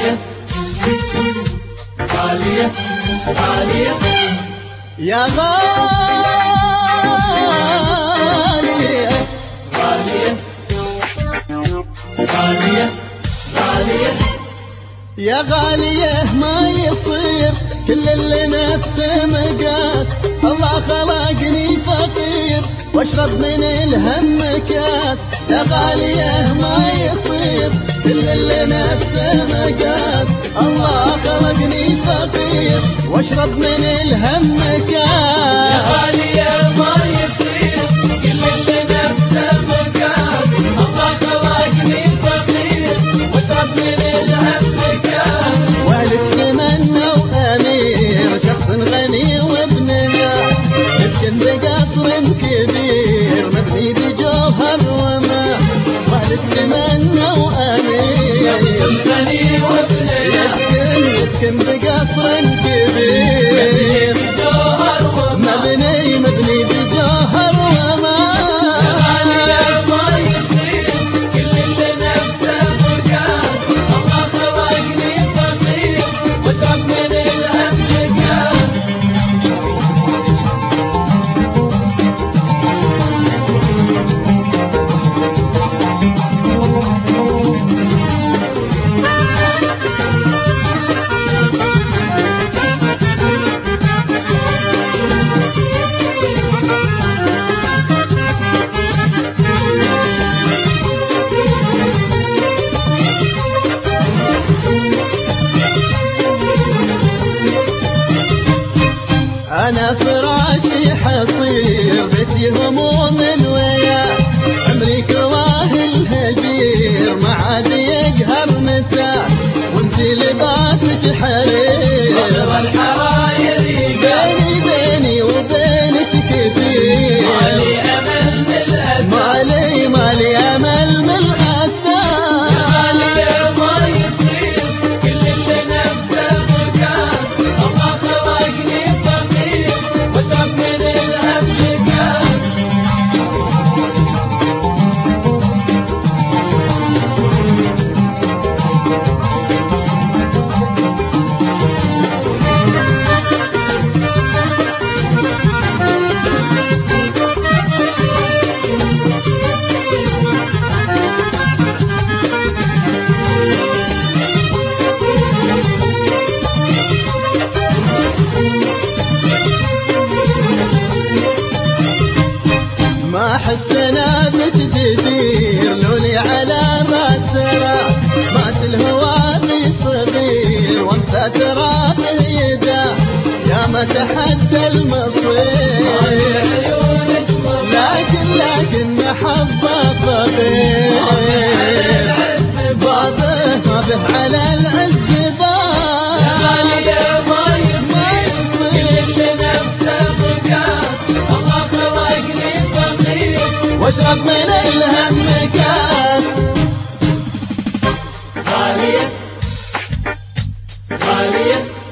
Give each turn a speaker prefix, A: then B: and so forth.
A: غالية غالية غالية
B: يا غالية
A: غالية غالية غالية
B: يا غالية ما يصير كل اللي نفسه مقاس. الله خلقني فقير واشرب من الهم كاس. يا غالية ما يصير كل اللي نفسه مقاس. الله خلقني فقير واشرب من الهم كاس.
A: يا غالية ما يصير كل اللي نفسه مقاس. الله خلقني فقير واشرب من الهم كاس.
B: والد تمنى وامير شخص غني وابن ناس. مسكن بقصر كبير مبني بجوهر وماء. والد تمنى وامير
A: شخص غني وابن ناس.
B: مسكن بقصر كبير مبني بجوهر وماء.
A: يا غالية ما يصير كل اللي نفسه مقاس. الله خلقني فقير واشرب من الهم كاس.
B: أنا فراشي حصير بيتي هموم وياس. عمري كواهل هجير ما عاد يقهر مساس. وانتي لباسك حرير
A: والحراير
B: بيني وبينك كثير.
A: مالي أمل من الأسى.
B: مالي أمل من الأسى.
A: يا غالية ما يصير كل اللي نفسه مقاس. الله خلقني فقير واشرب من الهم كاس.
B: ما احس نابك جدير لولي على راس راس. مات الهوى في صغير وامسى ترابه يداس. يا ما تحدى المصير لكن محبة فقير. بابه على العز باب.
A: يا غالية ما يصير كل اللي نفسه مقاس. الله خلقني فقير
B: واشرب من الهم كاس.
A: غالية غالية